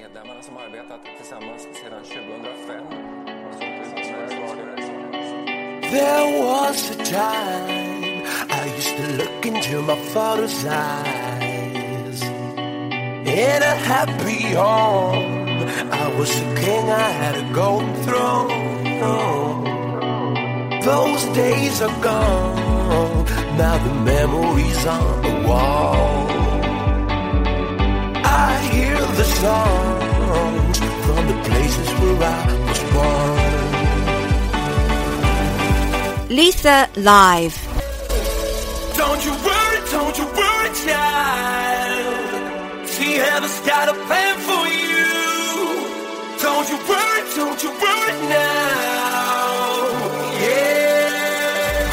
medlemmarna som arbetat tillsammans sedan 2005. There was a time I used to look into my father's eyes. In a happy home, I was a king, I had a golden throne. Those days are gone, now the memories on the wall. I hear the songs from the places where I was born. Lisa live. Don't you worry, child. See, heaven's got a plan for you. Don't you worry now. Yeah.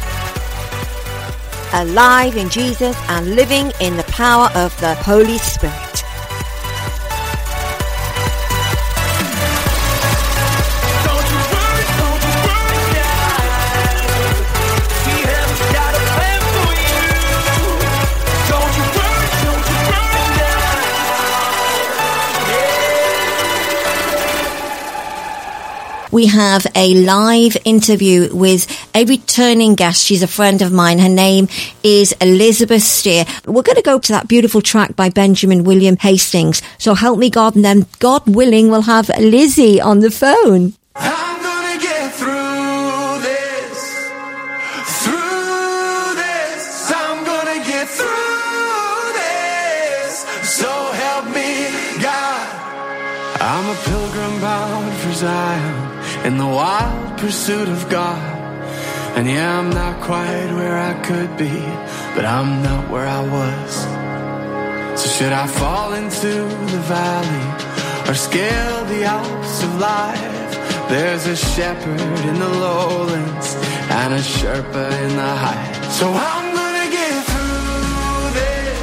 Alive in Jesus and living in the power of the Holy Spirit. We have a live interview with a returning guest. She's a friend of mine. Her name is Elizabeth Steer. We're going to go to that beautiful track by Benjamin William Hastings. So help me God, and then God willing, we'll have Lizzie on the phone. I'm gonna get through this. I'm gonna get through this. So help me God. I'm a pilgrim bound for Zion, in the wild pursuit of God. And yeah, I'm not quite where I could be, but I'm not where I was. So should I fall into the valley or scale the Alps of life, there's a shepherd in the lowlands and a Sherpa in the heights. So I'm gonna get through this.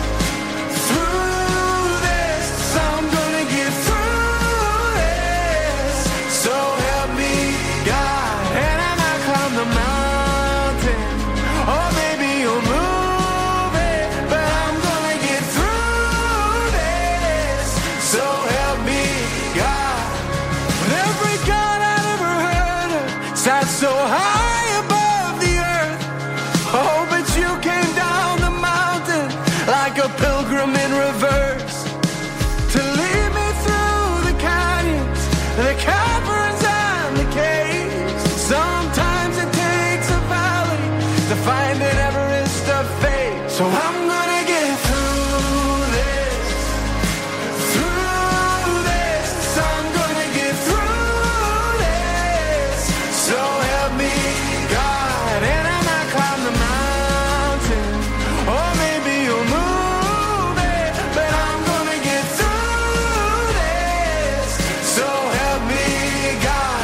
I'm gonna get through this. So help me God. And I might climb the mountain, or maybe you'll move it, but I'm gonna get through this. So help me God. But every God I've ever heard of sat so high above the earth. Oh, but you came down the mountain like a pilgrim in reverse to lead me through the canyons, the caverns and the caves. Sometimes it takes a valley to find an Everest of faith. So I'm gonna get through this. I'm gonna get through this. So help me God. And I might climb the mountain, or maybe you'll move it, but I'm gonna get through this. So help me God.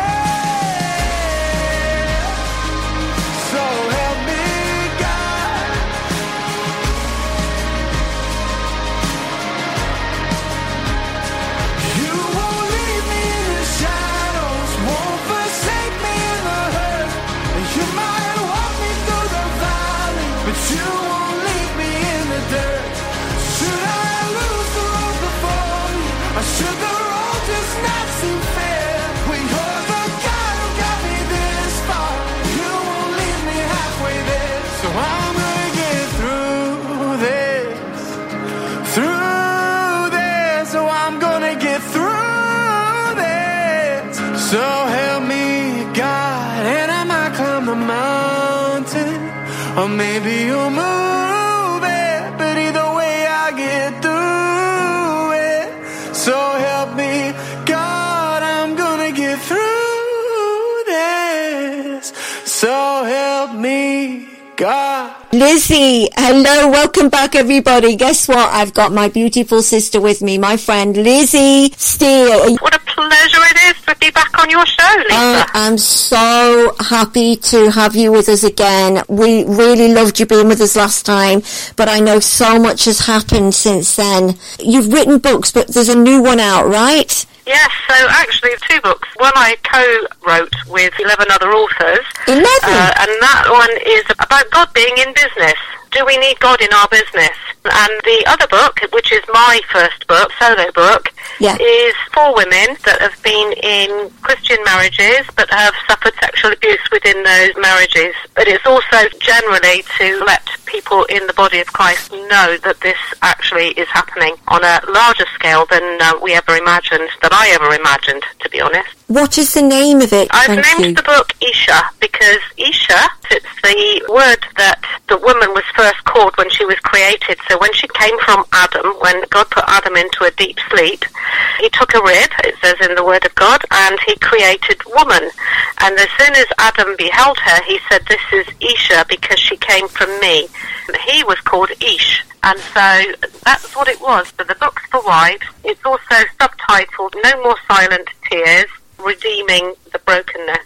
Hey, so help me God. You won't leave me in the shadows, won't forsake me in the hurt. You might walk me through the valley, but you won't leave me in the dirt. Should I lose the road before me, or should the road just not seem fair? Well, you're the God who got me this far. You won't leave me halfway there. So I'm gonna get through this. So I'm gonna get through this. So help me God. And I might climb the mountain, or maybe you'll move it, but either way I get through it. So help me God. I'm gonna get through this. So help me God. Lizzie, hello, welcome back everybody. Guess what? I've got my beautiful sister with me, my friend Lizzie Steer. What a pleasure it is to be back on your show, Lisa. I'm so happy to have you with us again. We really loved you being with us last time, but I know so much has happened since then. You've written books, but there's a new one out, right? Yes, so actually 2 books. One I co-wrote with 11 other authors. 11? And that one is about God being in business. Do we need God in our business? And the other book, which is my first book, solo book, is for women that have been in Christian marriages but have suffered sexual abuse within those marriages. But it's also generally to let people in the body of Christ know that this actually is happening on a larger scale than we ever imagined, that I ever imagined, to be honest. What is the name of it? I've named the book Isha because Isha, it's the word that the woman was first called when she was created. So when she came from Adam, when God put Adam into a deep sleep, he took a rib, it says in the Word of God, and he created woman. And as soon as Adam beheld her, he said, "This is Isha because she came from me." He was called Ish. And so that's what it was. So the book's for wives. It's also subtitled No More Silent Tears, Redeeming the Brokenness.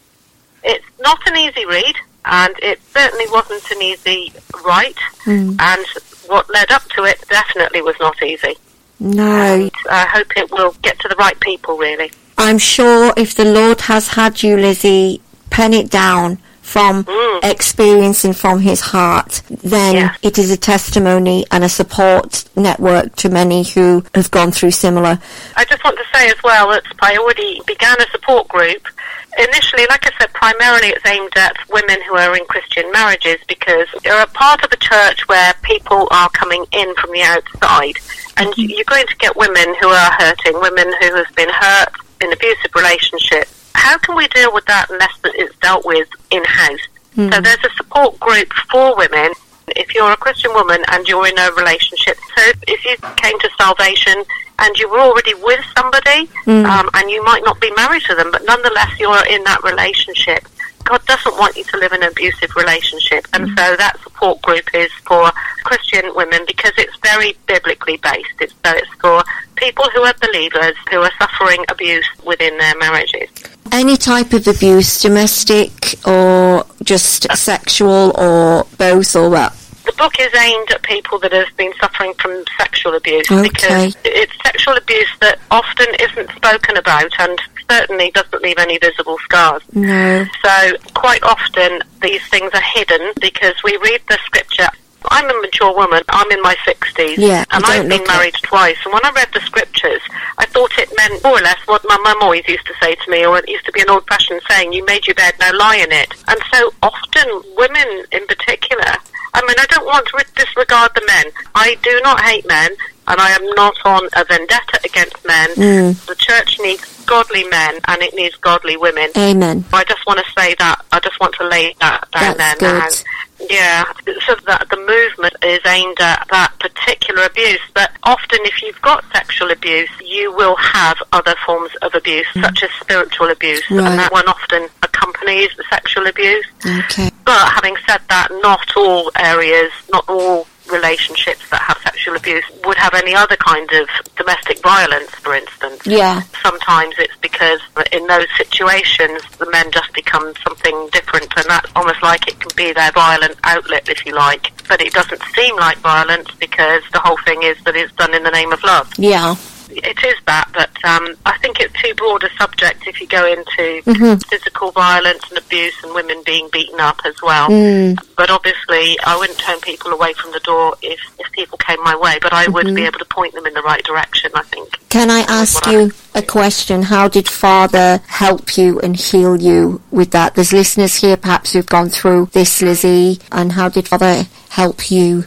It's not an easy read, and it certainly wasn't an easy write, and what led up to it definitely was not easy. No. And I hope it will get to the right people, really. I'm sure if the Lord has had you, Lizzie, pen it down from experiencing from his heart, then it is a testimony and a support network to many who have gone through similar. I just want to say as well that I already began a support group. Initially, like I said, primarily it's aimed at women who are in Christian marriages because they're a part of a church where people are coming in from the outside. And you're going to get women who are hurting, women who have been hurt in abusive relationships. How can we deal with that unless it's dealt with in-house? So there's a support group for women. If you're a Christian woman and you're in a relationship, so if you came to salvation and you were already with somebody, and you might not be married to them, but nonetheless you're in that relationship, God doesn't want you to live in an abusive relationship. And so that support group is for Christian women because it's very biblically based. It's for people who are believers who are suffering abuse within their marriages. Any type of abuse, domestic or just sexual or both or what? The book is aimed at people that have been suffering from sexual abuse because it's sexual abuse that often isn't spoken about and certainly doesn't leave any visible scars. No. So quite often these things are hidden because we read the scripture. I'm a mature woman, I'm in my 60s, and I've been married twice, and when I read the scriptures, I thought it meant more or less what my mum always used to say to me, or it used to be an old-fashioned saying, you made your bed, now lie in it. And so often, women in particular, I mean, I don't want to disregard the men. I do not hate men, and I am not on a vendetta against men. The church needs godly men, and it needs godly women. Amen. I just want to say that. I just want to lay that down there now. Yeah, so that the movement is aimed at that particular abuse. But often if you've got sexual abuse, you will have other forms of abuse, such as spiritual abuse. And that one often accompanies the sexual abuse. Okay. But having said that, not all areas, not all relationships that have sexual abuse would have any other kind of domestic violence, for instance. Yeah. Sometimes it's because in those situations the men just become something different, and that's almost like it can be their violent outlet, if you like. But it doesn't seem like violence because the whole thing is that it's done in the name of love. Yeah. It is that, but I think it's too broad a subject if you go into physical violence and abuse and women being beaten up as well. But obviously, I wouldn't turn people away from the door if people came my way, but I would be able to point them in the right direction, I think. Can I ask you a question? How did Father help you and heal you with that? There's listeners here perhaps who've gone through this, Lizzie, and how did Father help you?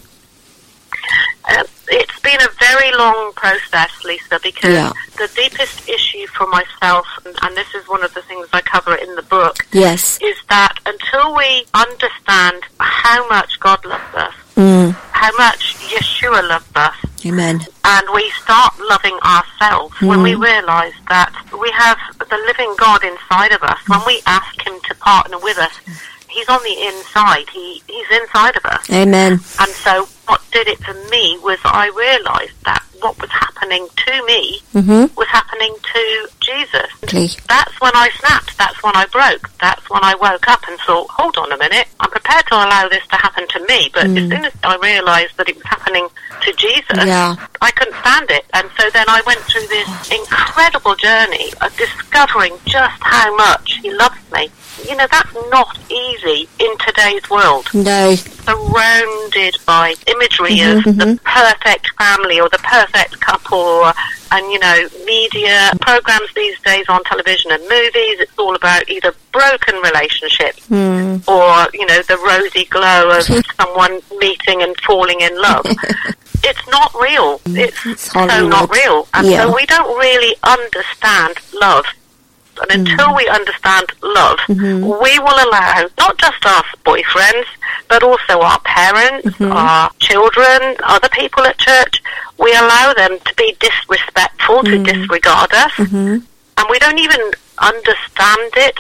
It's been a very long process, Lisa, because the deepest issue for myself, and this is one of the things I cover in the book, is that until we understand how much God loves us, how much Yeshua loves us, Amen, and we start loving ourselves, when we realise that we have the living God inside of us, when we ask Him to partner with us, He's on the inside. He's inside of us. Amen. And so what did it for me was I realised that what was happening to me was happening to Jesus. Okay. That's when I snapped. That's when I broke. That's when I woke up and thought, hold on a minute, I'm prepared to allow this to happen to me. But as soon as I realised that it was happening to Jesus, I couldn't stand it. And so then I went through this incredible journey of discovering just how much He loves me. that's not easy in today's world. No. Surrounded by imagery of the perfect family or the perfect couple, and media programs these days on television and movies, it's all about either broken relationships or the rosy glow of someone meeting and falling in love. It's not real. It's so not real. And so we don't really understand love. And until we understand love, we will allow not just our boyfriends, but also our parents, our children, other people at church. We allow them to be disrespectful, to disregard us, and we don't even understand it.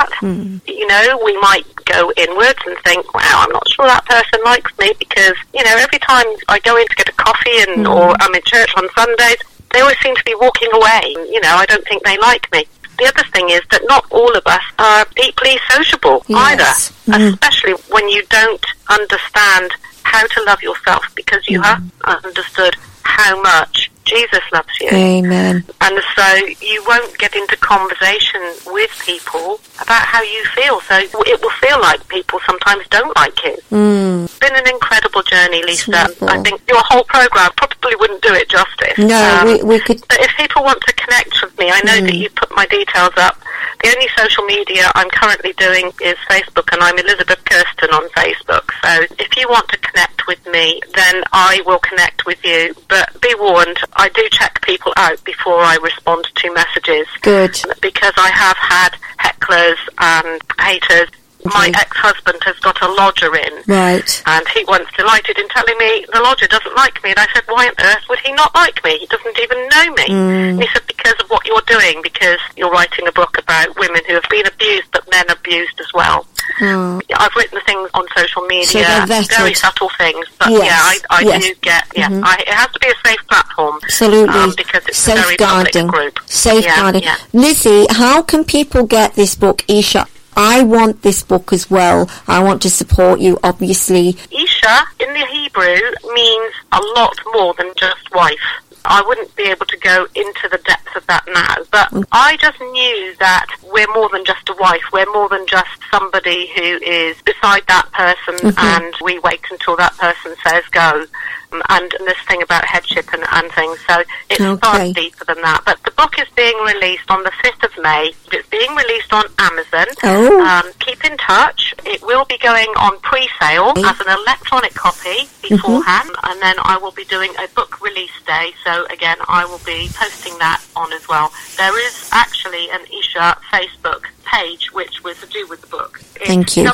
We might go inwards and think, wow, I'm not sure that person likes me, because every time I go in to get a coffee or I'm in church on Sundays, they always seem to be walking away. I don't think they like me. The other thing is that not all of us are deeply sociable either, especially when you don't understand how to love yourself, because you have understood how much Jesus loves you. Amen. And so you won't get into conversation with people about how you feel. So it will feel like people sometimes don't like you. It's been an incredible journey, Lisa. I think your whole program probably wouldn't do it justice. No, we could... But if people want to connect with me, I know that you put my details up. The only social media I'm currently doing is Facebook, and I'm Elizabeth Kirsten on Facebook. So if you want to connect with me, then I will connect with you. But be warned, I do check people out before I respond to messages. Good. Because I have had hecklers and haters. My ex-husband has got a lodger in. Right. And he once delighted in telling me the lodger doesn't like me. And I said, why on earth would he not like me? He doesn't even know me. And he said, because of what you're doing, because you're writing a book about women who have been abused, but men abused as well. I've written things on social media, very subtle things, but I do get, it has to be a safe platform. Absolutely. Because it's a very public group. Safeguarding. Lizzie, how can people get this book, Isha? I want this book as well. I want to support you, obviously. Isha, in the Hebrew, means a lot more than just wife. I wouldn't be able to go into the depth of that now, but I just knew that we're more than just a wife. We're more than just somebody who is beside that person and we wait until that person says go. And this thing about headship and things, so it's far deeper than that. But the book is being released on the 5th of May. It's being released on Amazon. Keep in touch. It will be going on pre-sale as an electronic copy beforehand, and then I will be doing a book release day. So again, I will be posting that on as well. There is actually an Isha Facebook page which was to do with the book. It's Thank you.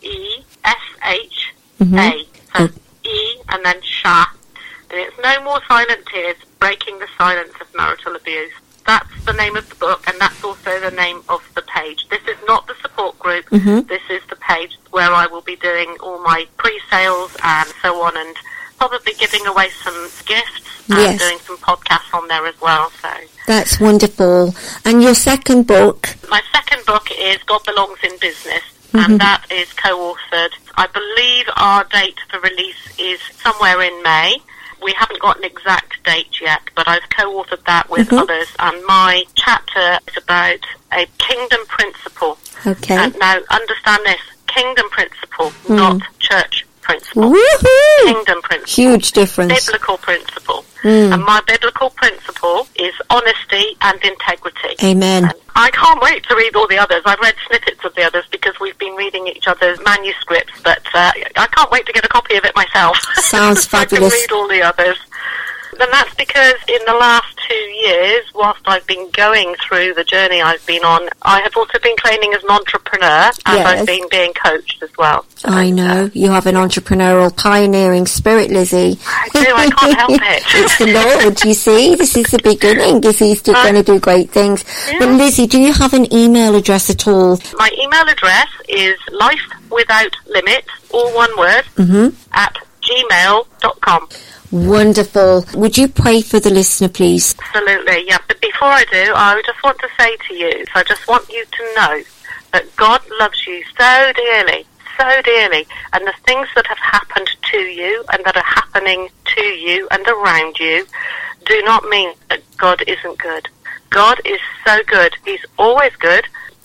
ESHA. So E and then Shah. And it's No More Silent Tears, Breaking the Silence of Marital Abuse. That's the name of the book, and that's also the name of the page. This is not the support group. This is the page where I will be doing all my pre-sales and so on, and probably giving away some gifts and doing some podcasts on there as well. So that's wonderful. And your second book? My second book is God Belongs in Business. And that is co-authored. I believe our date for release is somewhere in May. We haven't got an exact date yet, but I've co-authored that with others. And my chapter is about a kingdom principle. Okay. Now, understand this. Kingdom principle, not church principle. Woohoo! Kingdom principle. Huge difference. Biblical principle. And my biblical principle is honesty and integrity. Amen. And I can't wait to read all the others. I've read snippets of the others because we've been reading each other's manuscripts, but I can't wait to get a copy of it myself. Sounds so fabulous. I can read all the others. And that's because in the last 2 years, whilst I've been going through the journey I've been on, I have also been training as an entrepreneur, and I've been being coached as well. So, I know. You have an entrepreneurial, pioneering spirit, Lizzie. I do. I can't help it. It's the Lord, you see. This is the beginning. He's still going to do great things. Yeah. But Lizzie, do you have an email address at all? My email address is lifewithoutlimits, all one word, at gmail.com. Wonderful. Would you pray for the listener, please? Absolutely, yeah. But before I do, I just want to say to you, so I just want you to know that God loves you so dearly, and the things that have happened to you and that are happening to you and around you do not mean that God isn't good. God is so good. He's always good.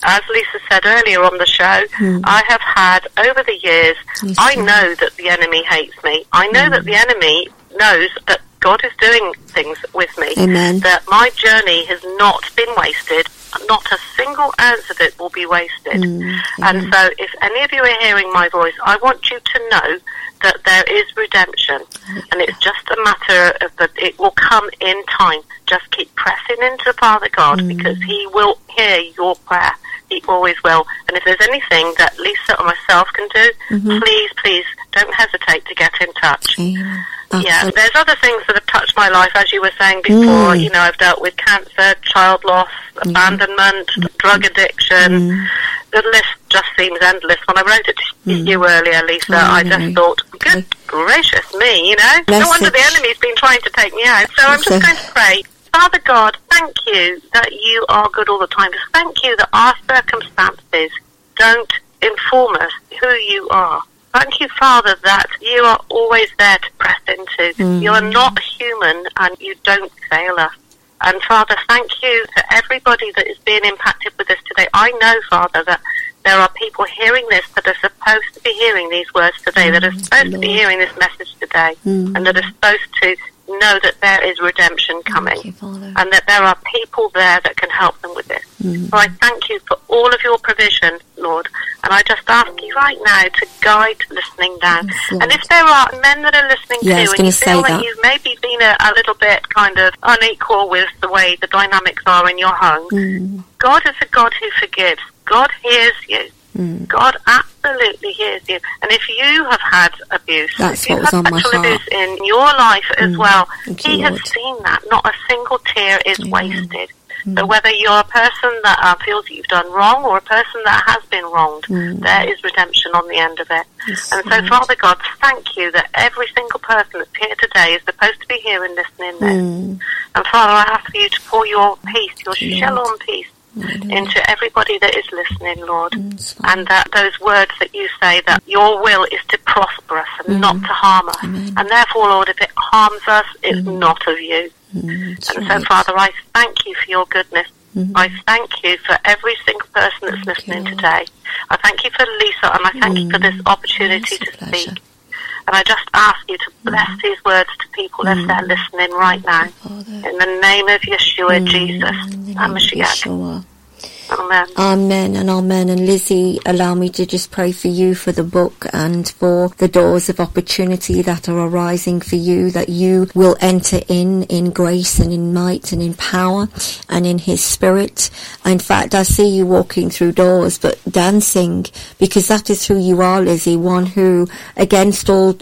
as Lisa said earlier on the show, I have had, over the years, I know that the enemy hates me. I know that the enemy knows that God is doing things with me. Amen. That my journey has not been wasted. Not a single ounce of it will be wasted. And so if any of you are hearing my voice, I want you to know that there is redemption. And it's just a matter of that it will come in time. Just keep pressing into Father God, because he will hear your prayer. He always will. And if there's anything that Lisa or myself can do, please don't hesitate to get in touch. Yeah, there's other things that have touched my life, as you were saying before. You know, I've dealt with cancer, child loss, abandonment, drug addiction. The list just seems endless. When I wrote it to you earlier, Lisa, I just thought, good gracious me, you know. No wonder the enemy's been trying to take me out. So I'm just going to pray. Father God, thank you that you are good all the time. Thank you that our circumstances don't inform us who you are. Thank you, Father, that you are always there to press into. You are not human and you don't fail us. And Father, thank you to everybody that is being impacted with this today. I know, Father, that there are people hearing this that are supposed to be hearing these words today, that are supposed to be hearing this message today, and that are supposed to know that there is redemption coming, and that there are people there that can help them with this. So I thank you for all of your provision, Lord, and I just ask you right now to guide listening now. And if there are men that are listening too, and you feel that you've maybe been a little bit kind of unequal with the way the dynamics are in your home, God is a God who forgives. God hears you. God absolutely hears you. And if you have had abuse, if you have sexual abuse in your life as well, he has seen that. Not a single tear is wasted. So whether you're a person that feels that you've done wrong or a person that has been wronged, there is redemption on the end of it. And so, Father God, thank you that every single person that's here today is supposed to be here and listening this. And Father, I ask you to pour your peace, your shalom peace, into everybody that is listening, Lord, and that those words that you say, that your will is to prosper us and not to harm us, and therefore, Lord, if it harms us, it's not of you. And so, Father, I thank you for your goodness. I thank you for every single person that's listening today. I thank you for Lisa, and I thank you for this opportunity to speak. And I just ask you to bless these words to people as they're listening right now. In the name of Yeshua, Jesus, and Mashiach. Amen. Amen and amen. And Lizzie, allow me to just pray for you, for the book, and for the doors of opportunity that are arising for you, that you will enter in grace and in might and in power and in his spirit. In fact, I see you walking through doors, but dancing, because that is who you are, Lizzie, one who, against all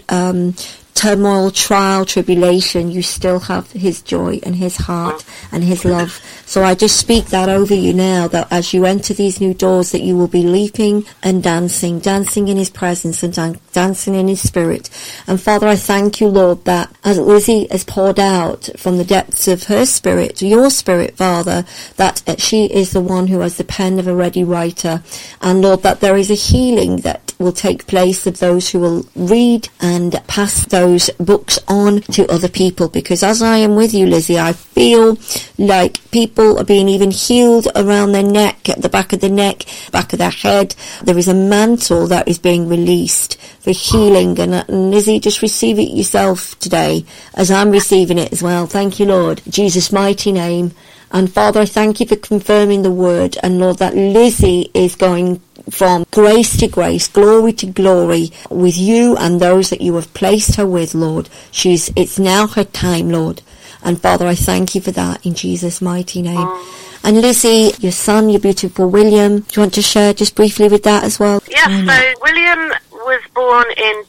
turmoil, trial, tribulation, you still have his joy and his heart and his love. So I just speak that over you now, that as you enter these new doors, that you will be leaping and dancing in his presence and dancing in his spirit. And Father, I thank you, Lord, that as Lizzie has poured out from the depths of her spirit, your spirit, Father, that she is the one who has the pen of a ready writer. And Lord, that there is a healing that will take place of those who will read and pass those books on to other people. Because as I am with you, Lizzie, I feel like people are being even healed around their neck, at the back of the neck, back of their head. There is a mantle that is being released for healing. And Lizzie, just receive it yourself today, as I'm receiving it as well. Thank you, Lord. In Jesus' mighty name. And Father, I thank you for confirming the word. And Lord, that Lizzie is going from grace to grace, glory to glory, with you and those that you have placed her with, Lord. It's now her time, Lord. And Father, I thank you for that in Jesus' mighty name. And Lizzie, your son, your beautiful William, do you want to share just briefly with that as well? Yes, so William was born in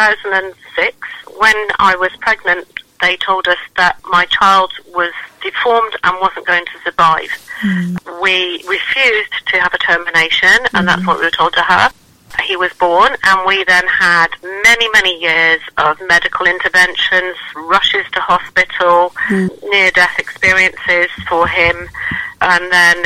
2006. When I was pregnant, they told us that my child was deformed and wasn't going to survive. We refused to have a termination, and that's what we were told to her. He was born, and we then had many, many years of medical interventions, rushes to hospital, near-death experiences for him. And then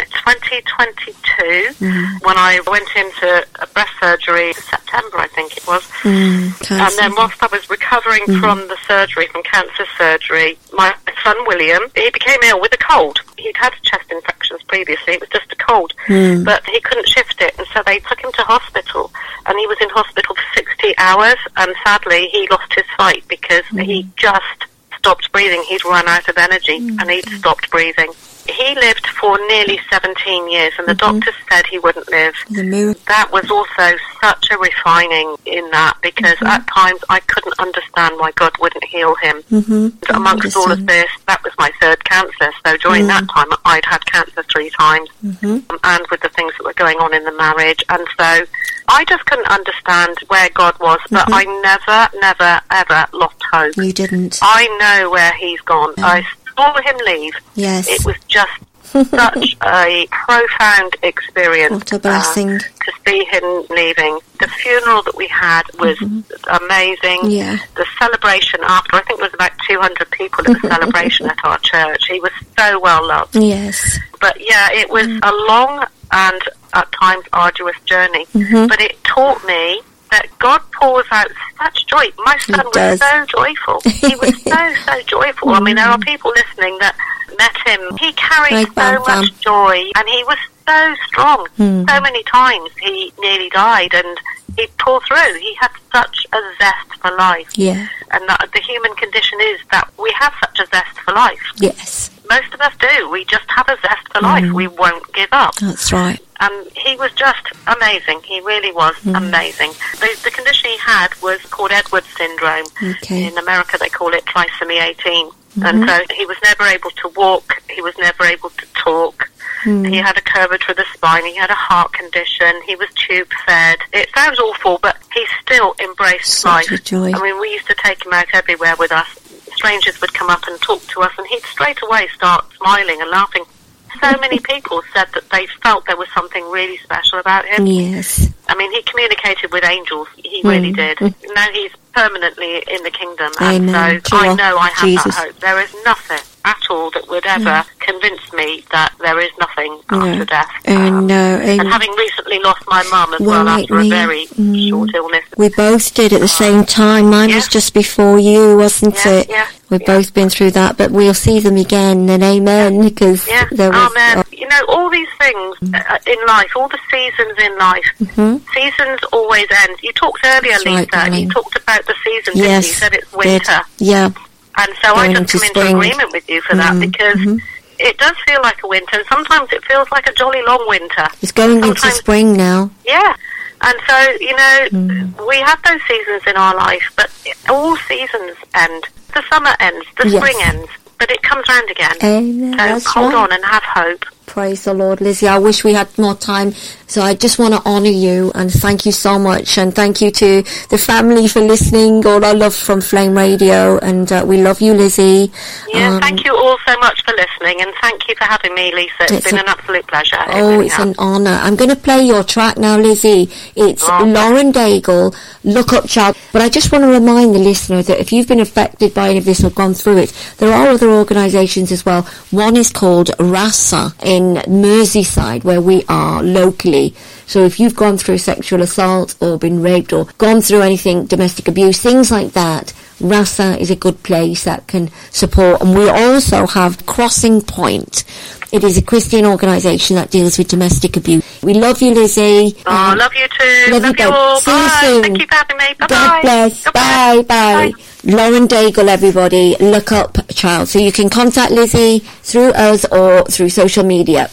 2022, when I went into a breast surgery, September I think it was, and then whilst I was recovering from the surgery, from cancer surgery, my son William, he became ill with a cold. He'd had chest infections previously, it was just a cold, but he couldn't shift it, and so they took him to hospital, and he was in hospital for 60 hours, and sadly he lost his fight because he just stopped breathing. He'd run out of energy, and he'd stopped breathing. He lived for nearly 17 years, and the doctors said he wouldn't live. That was also such a refining in that, because at times I couldn't understand why God wouldn't heal him. Amongst all of this, that was my third cancer, so during that time I'd had cancer 3 times, and with the things that were going on in the marriage, and so I just couldn't understand where God was, but I never, ever lost hope. You didn't. I know where he's gone. I saw him leave. Yes. It was just such a profound experience. What a blessing. To see him leaving. The funeral that we had was amazing. Yeah. The celebration after, I think there was about 200 people at the celebration at our church. He was so well loved. Yes. But yeah, it was a long and at times arduous journey. But it taught me that God pours out such joy. My son was so joyful. He was so joyful. I mean, there are people listening that met him. He carried so much joy, and he was so strong. So many times he nearly died, and he pulled through. He had such a zest for life. Yeah. And that the human condition is that we have such a zest for life. Yes. Most of us do. We just have a zest for life. We won't give up. That's right. And he was just amazing. He really was amazing. The condition he had was called Edwards syndrome. Okay. In America, they call it trisomy 18. And so he was never able to walk. He was never able to talk. He had a curvature of the spine. He had a heart condition. He was tube fed. It sounds awful, but he still embraced life. Such a joy. I mean, we used to take him out everywhere with us. Strangers would come up and talk to us, and he'd straight away start smiling and laughing. So many people said that they felt there was something really special about him. Yes. I mean, he communicated with angels. He really did. Now he's permanently in the kingdom. Amen. And so I know I have Jesus. that hope. There is nothing at all that would ever convince me that there is nothing after death. And having recently lost my mum as well after a very short illness. We both did at the same time. Mine was just before you, wasn't it? Yeah. We've both been through that, but we'll see them again, and amen, because there was... Amen. You know, all these things in life, all the seasons in life, seasons always end. You talked earlier, Lisa, you talked about the seasons, didn't you? You said it's winter. Yeah. And so I just come into agreement with you for that, because it does feel like a winter, and sometimes it feels like a jolly long winter. It's going into spring now. Yeah. And so, you know, we have those seasons in our life, but all seasons end. The summer ends, the spring ends, but it comes round again. Amen. So hold on and have hope. Praise the Lord, Lizzie. I wish we had more time, so I just want to honour you and thank you so much, and thank you to the family for listening. All our love from Flame Radio, and we love you, Lizzie. Yeah, thank you all so much for listening, and thank you for having me, Lisa. It's been an absolute pleasure. It's an honour. I'm going to play your track now, Lizzie. It's Lauren Daigle, Look Up Child. But I just want to remind the listener that if you've been affected by any of this or gone through it, there are other organisations as well. One is called RASA in Merseyside, where we are locally. So if you've gone through sexual assault or been raped or gone through anything, domestic abuse, things like that, RASA is a good place that can support. And we also have Crossing Point. It is a Christian organisation that deals with domestic abuse. We love you, Lizzie. Oh, love you too. Love you all. See Bye. you soon. Thank you for having me. Bye-bye. God bless. Bye. Bye. Lauren Daigle, everybody. Look Up Child. So you can contact Lizzie through us or through social media.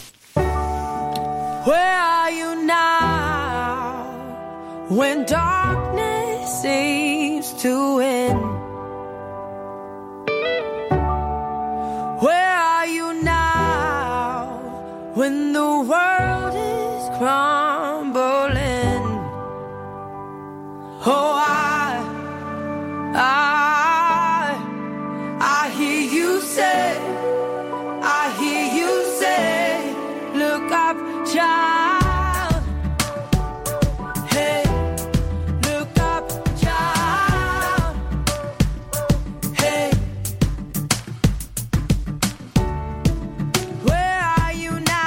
Where are you now when darkness seems to win? Where are you now when the world is crumbling? Oh, I hear you say, look up, child. Hey, look up, child. Hey, where are you now?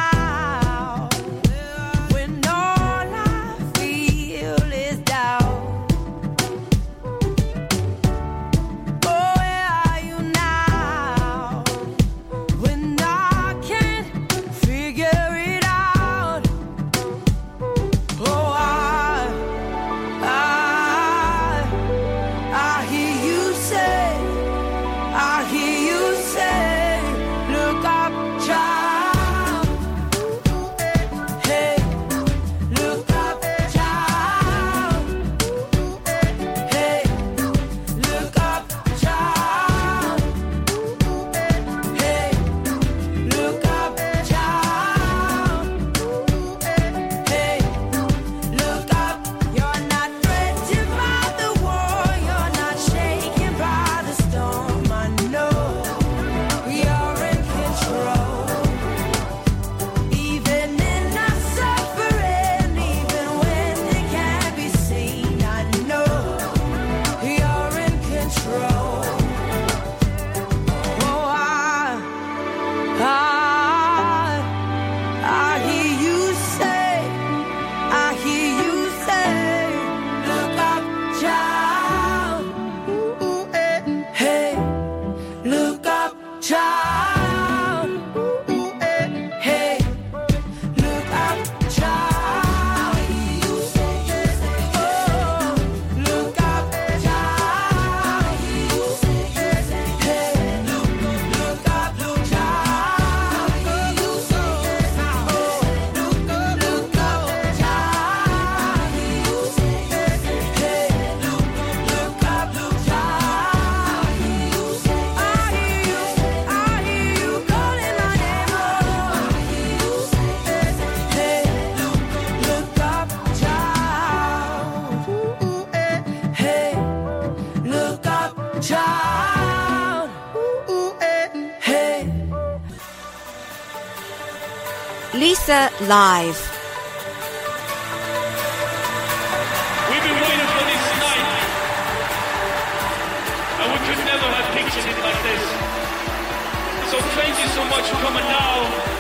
Lisa live. We've been waiting for this night, and we could never have pictured it like this. So thank you so much for coming now.